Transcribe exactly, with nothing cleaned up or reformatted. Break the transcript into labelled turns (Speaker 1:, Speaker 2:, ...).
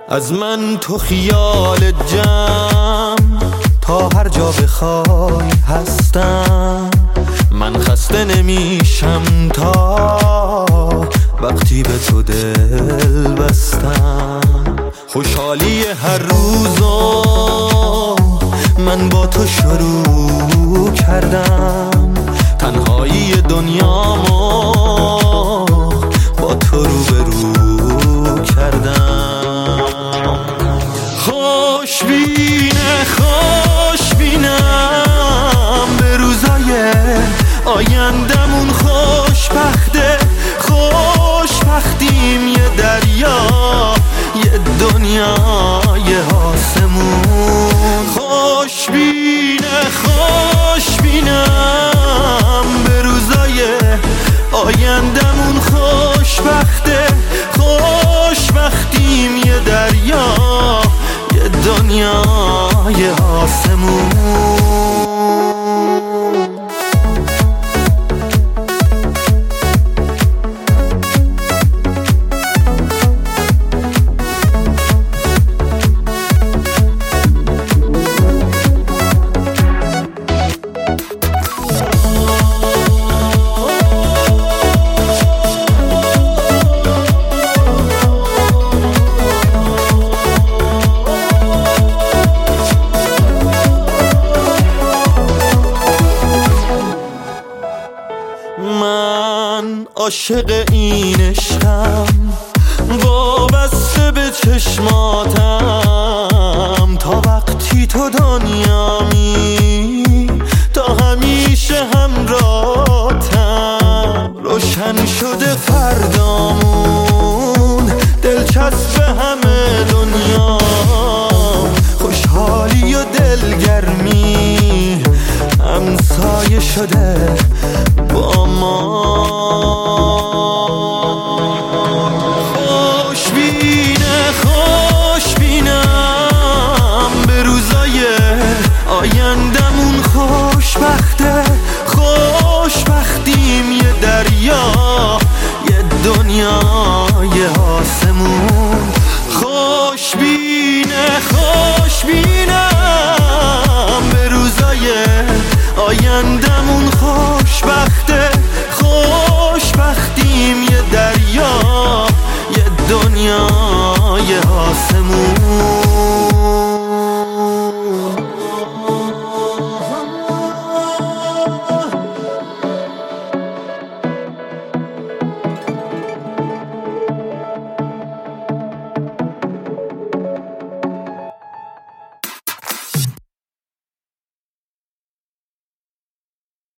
Speaker 1: از من تو خیال جمع تا هر جا بخوای هستم. من خسته نمیشم تا وقتی به تو دل بستم. خوشحالی هر روزو من با تو شروع کردم. تنهایی دنیامو با تو رو به رو کردم. خوشبینه خوشبینم به روزای آیندمون. خوشبخته خوشبختیم یه دریا یه دنیای آسمون. خوشبینه خوشبینم به روزای آیندمون. خوشبخته خوشبختیم یه دریا یه دنیای آسمون. من عاشق این عشقم، وابسته به چشماتم. تا وقتی تو دنیامی تا همیشه همراهتم. روشن شده فردامون دلچسب همه دنیا. خوشحالی و دلگرمی همسایه شده با ما. خوشبینه خوشبینم به روزای آیندمون. خوشبخته خوشبختیم یه دریا یه دنیای آسمون. خوشبینه خوشبینم به روزای آیندمون. خوشبخته